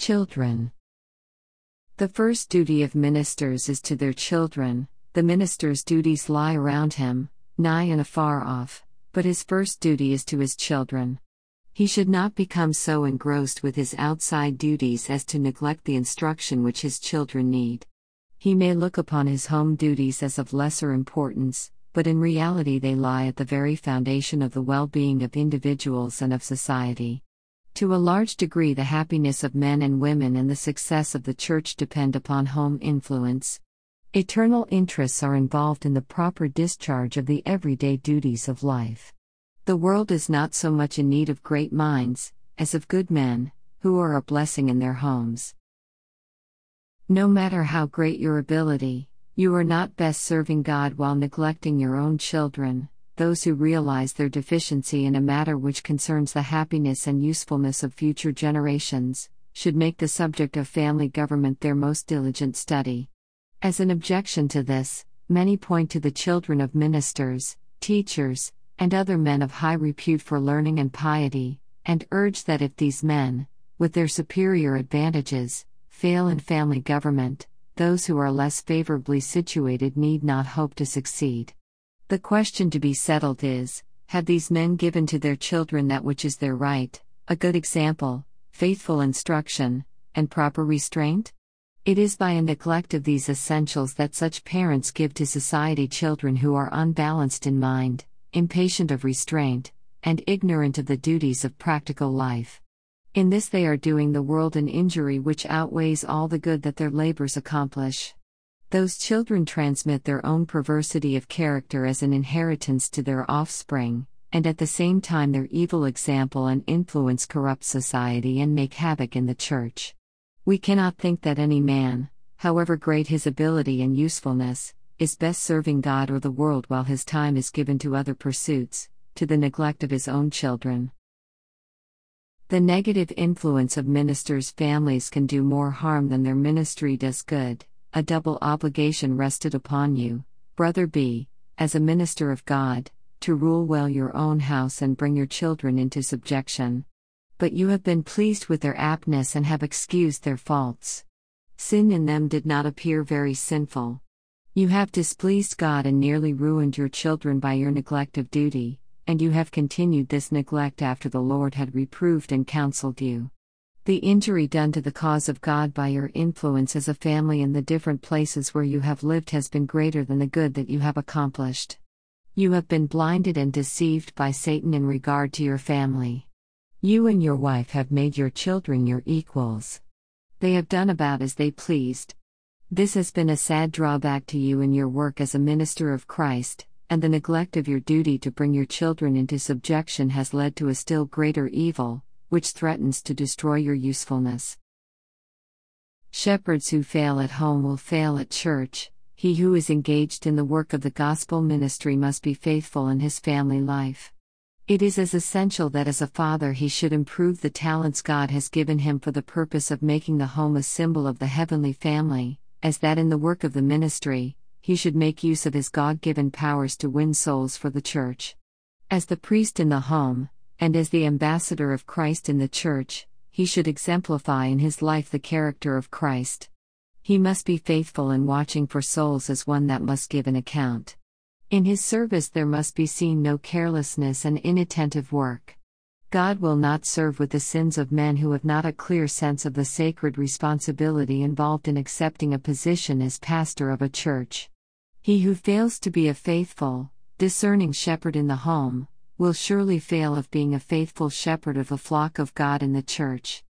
Children. The first duty of ministers is to their children. The minister's duties lie around him, nigh and afar off, but his first duty is to his children. He should not become so engrossed with his outside duties as to neglect the instruction which his children need. He may look upon his home duties as of lesser importance, but in reality they lie at the very foundation of the well-being of individuals and of society. To a large degree, the happiness of men and women and the success of the church depend upon home influence. Eternal interests are involved in the proper discharge of the everyday duties of life. The world is not so much in need of great minds, as of good men, who are a blessing in their homes. No matter how great your ability, you are not best serving God while neglecting your own children. Those who realize their deficiency in a matter which concerns the happiness and usefulness of future generations, should make the subject of family government their most diligent study. As an objection to this, many point to the children of ministers, teachers, and other men of high repute for learning and piety, and urge that if these men, with their superior advantages, fail in family government, those who are less favorably situated need not hope to succeed. The question to be settled is, have these men given to their children that which is their right, a good example, faithful instruction, and proper restraint? It is by a neglect of these essentials that such parents give to society children who are unbalanced in mind, impatient of restraint, and ignorant of the duties of practical life. In this they are doing the world an injury which outweighs all the good that their labors accomplish. Those children transmit their own perversity of character as an inheritance to their offspring, and at the same time their evil example and influence corrupt society and make havoc in the church. We cannot think that any man, however great his ability and usefulness, is best serving God or the world while his time is given to other pursuits, to the neglect of his own children. The negative influence of ministers' families can do more harm than their ministry does good. A double obligation rested upon you, Brother B., as a minister of God, to rule well your own house and bring your children into subjection. But you have been pleased with their aptness and have excused their faults. Sin in them did not appear very sinful. You have displeased God and nearly ruined your children by your neglect of duty, and you have continued this neglect after the Lord had reproved and counseled you. The injury done to the cause of God by your influence as a family in the different places where you have lived has been greater than the good that you have accomplished. You have been blinded and deceived by Satan in regard to your family. You and your wife have made your children your equals. They have done about as they pleased. This has been a sad drawback to you in your work as a minister of Christ, and the neglect of your duty to bring your children into subjection has led to a still greater evil, which threatens to destroy your usefulness. Shepherds who fail at home will fail at church. He who is engaged in the work of the gospel ministry must be faithful in his family life. It is as essential that as a father he should improve the talents God has given him for the purpose of making the home a symbol of the heavenly family, as that in the work of the ministry, he should make use of his God-given powers to win souls for the church. As the priest in the home, and as the ambassador of Christ in the church, he should exemplify in his life the character of Christ. He must be faithful in watching for souls as one that must give an account. In his service there must be seen no carelessness and inattentive work. God will not serve with the sins of men who have not a clear sense of the sacred responsibility involved in accepting a position as pastor of a church. He who fails to be a faithful, discerning shepherd in the home, will surely fail of being a faithful shepherd of the flock of God in the church.